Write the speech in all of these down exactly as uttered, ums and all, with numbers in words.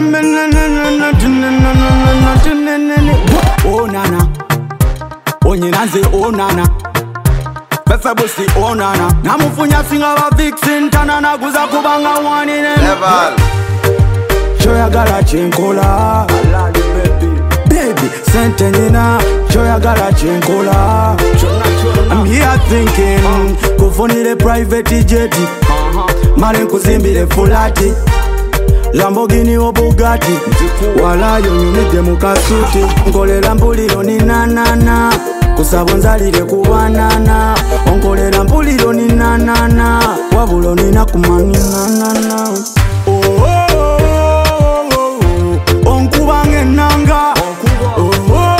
Oh nana, onyinaze oh nana, befe busi oh nana. Namufunya singa wa vixen tanana guza kubanga one in level. Choya gala chinkola, baby sentenina. Choya gala chinkola. I'm here thinking, kufunile private jet, mali kuzimbile fulati, Lamborghini o Bugatti, wala yonyumide mukasuti. Nkolela mpuliro ni nanana, kusabonzalire kubanana. Onkolela mpuliro ni nanana, wabulo nina kumani nanana. Oh oh oh oh, onkubange nanga. Oh oh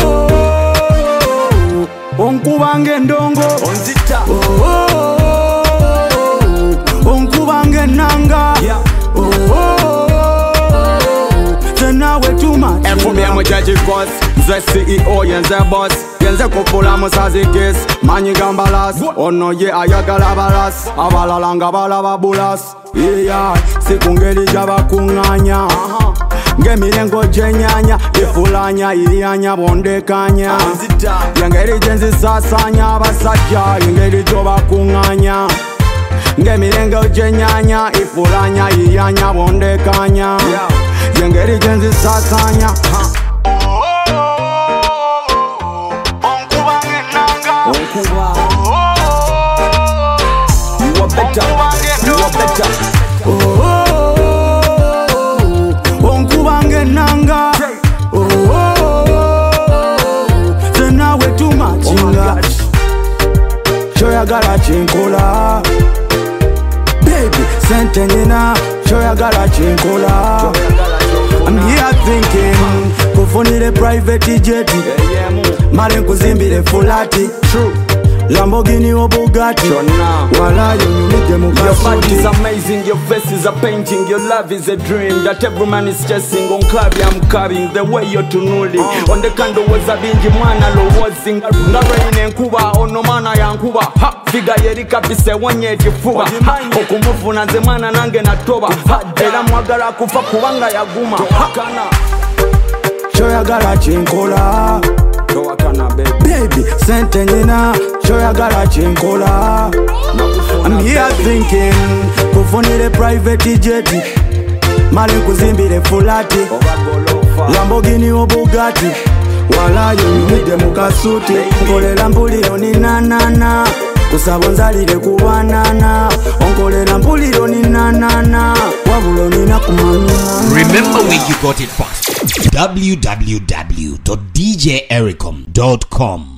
oh, onkubange ndongo. Oh oh oh, onkubange nanga. Oh oh. Every I'm a judge cause the C E O yenze boss yenze kupula musazi kiss manyi gambalas ono ye ayagala balas abalalanga balababulas yeah sikungeli jaba kunganya ngemilengo jenyanya ifulanya iyanya bondekanya yengeli jenzi sasanya abasajja yengeli joba kunganya ngemilengo jenyanya ifulanya iyanya bondekanya yengeri jenzi sasanya. Onkubange nanga. Onkuba. You are better. You are better. Onkubange nanga. Tena we too much. Choya gala chinkola. Baby sentenina. Choya gala chinkola. I'm here thinking, kufunile private jet, mali kuzimbile fulati, Lamborghini o Bugatti, wala yonyumide mukasuti. Your body is amazing, your face is a painting, your love is a dream that every man is chasing. On club I'm carrying the way you're tunuli. uh. On the candle was a bingy mana lo wasing. Ngaraine nkuba ono mana ya nkuba. Ha figa yerika bise wanye jifuba. Okumufu na zemana nange na toba. Era mwagala kufa kubanga ya guma. Kana choya gala chinkola. Baby, sentenina, choya gala chinkola. I'm here thinking, kufunile private jet, mali kuzimbile fulati, Lamborghini o Bugatti, wala yonyumide mukasuti. Nkolela mpuliro ni nanana, kusabonzalire kubanana. Onkolela mpuliro ni nanana, wabulo nina kumani. Remember where you got it first. w w w dot d j ericom dot com